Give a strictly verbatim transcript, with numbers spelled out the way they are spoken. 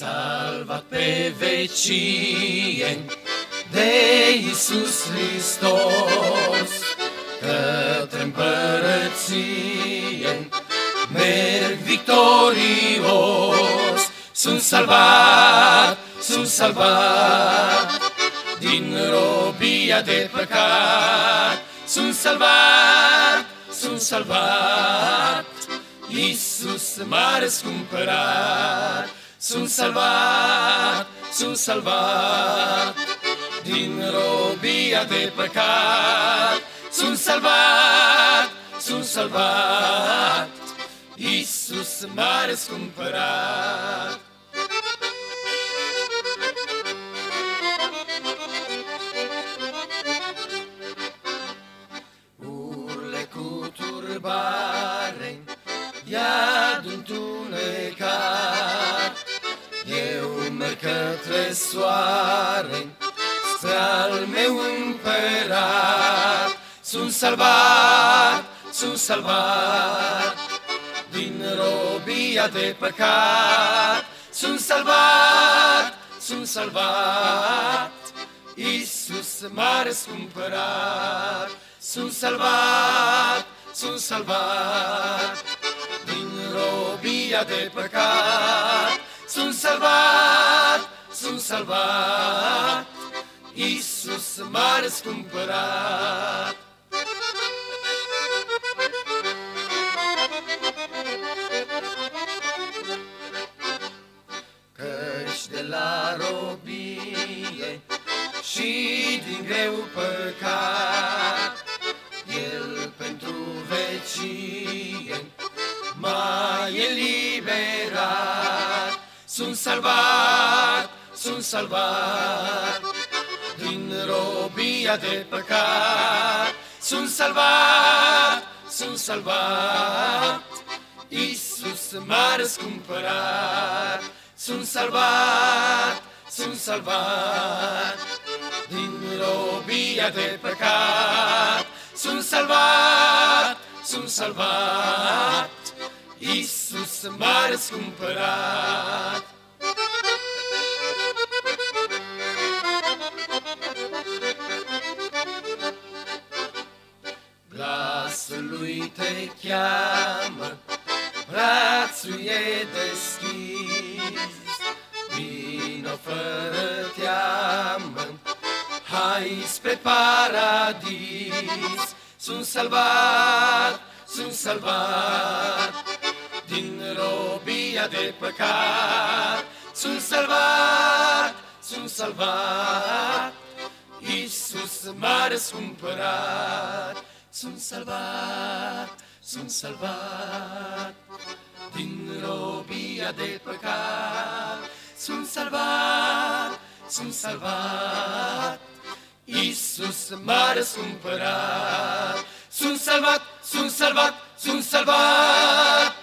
salvat pe vecie de Iisus Hristos, către împărăție merg victorios. Sunt salvat, sunt salvat din robia de păcat. Sunt salvat, sunt salvat, Iisus m-a răscumpărat. Sunt salvat, sunt salvat din robia de păcat. Sunt salvat, sunt salvat, Iisus m-a răscumpărat. Urle cu turbare, iad întunecat, eu merg către soare, spre al meu împărat. Sunt salvat, sunt salvat din robia de păcat. Sunt salvat, sunt salvat, Iisus m-a răscumpărat. Sunt salvat, sunt salvat din robia de păcat. Sunt salvat, sunt salvat, Iisus m-a răscumpărat. Căci de la robie și din greu păcat, El pentru vecie m-a eliberat. Sunt salvat, sunt salvat din robia de păcat. Sunt salvat, sunt salvat, Iisus m-a răscumpărat. Sunt salvat, sunt salvat din robia de păcat. Sunt salvat, sunt salvat, Iisus m-a răscumpărat. Glasul lui te cheamă, brațul e deschis. Vino fără teamă, hai spre paradis. Sunt salvat, sunt salvat din robia de păcat. Sunt salvat, sunt salvat, Iisus m-a răscumpărat. Sunt salvat, sunt salvat din robia de păcat. Sunt salvat, sunt salvat, Iisus m-a răscumpărat. Sunt salvat, sunt salvat, sunt salvat.